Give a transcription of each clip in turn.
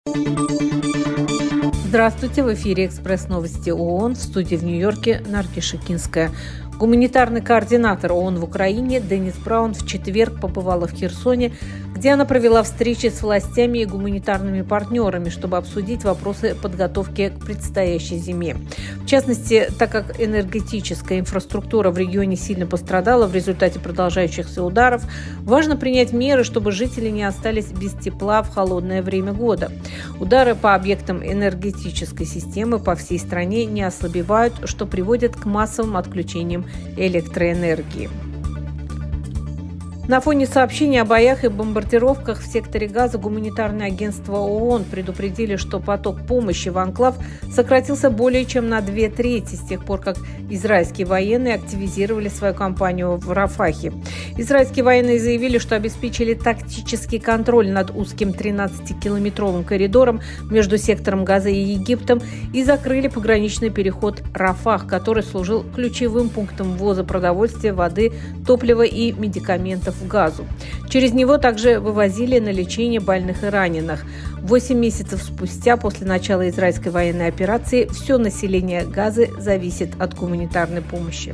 Здравствуйте, в эфире «Экспресс-новости ООН», в студии в Нью-Йорке Наргиз Шакинская. Гуманитарный координатор ООН в Украине Денис Браун в четверг побывала в Херсоне, где она провела встречи с властями и гуманитарными партнерами, чтобы обсудить вопросы подготовки к предстоящей зиме. В частности, так как энергетическая инфраструктура в регионе сильно пострадала в результате продолжающихся ударов, важно принять меры, чтобы жители не остались без тепла в холодное время года. Удары по объектам энергетической системы по всей стране не ослабевают, что приводит к массовым отключениям электроэнергии. На фоне сообщений о боях и бомбардировках в секторе Газа гуманитарное агентство ООН предупредили, что поток помощи в анклав сократился более чем на 2/3 с тех пор, как израильские военные активизировали свою кампанию в Рафахе. Израильские военные заявили, что обеспечили тактический контроль над узким 13-километровым коридором между сектором Газа и Египтом и закрыли пограничный переход Рафах, который служил ключевым пунктом ввоза продовольствия, воды, топлива и медикаментов в Газу. Через него также вывозили на лечение больных и раненых. 8 месяцев спустя, после начала израильской военной операции, все население Газы зависит от гуманитарной помощи.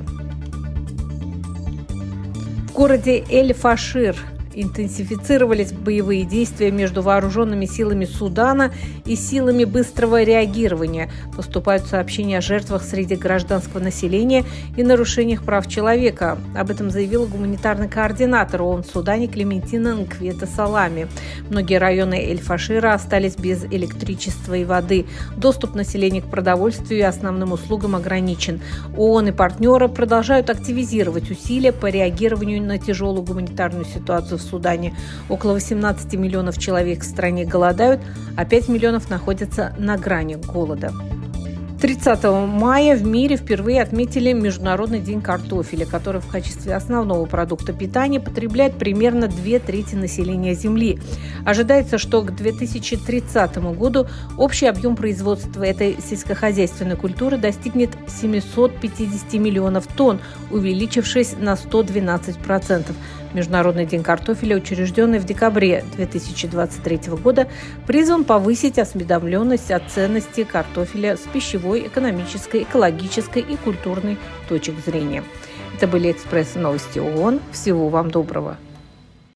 В городе Эль-Фашир интенсифицировались боевые действия между вооруженными силами Судана и силами быстрого реагирования. Поступают сообщения о жертвах среди гражданского населения и нарушениях прав человека. Об этом заявила гуманитарный координатор ООН в Судане Клементина Нквета-Салами. Многие районы Эль-Фашира остались без электричества и воды. Доступ населения к продовольствию и основным услугам ограничен. ООН и партнеры продолжают активизировать усилия по реагированию на тяжелую гуманитарную ситуацию в Судане. Около 18 миллионов человек в стране голодают, а 5 миллионов находятся на грани голода. 30 мая в мире впервые отметили Международный день картофеля, который в качестве основного продукта питания потребляет примерно 2/3 населения Земли. Ожидается, что к 2030 году общий объем производства этой сельскохозяйственной культуры достигнет 750 миллионов тонн, увеличившись на 112%. Международный день картофеля, учрежденный в декабре 2023 года, призван повысить осведомленность о ценности картофеля с пищевой, экономической, экологической и культурной точек зрения. Это были «Экспресс-новости ООН». Всего вам доброго.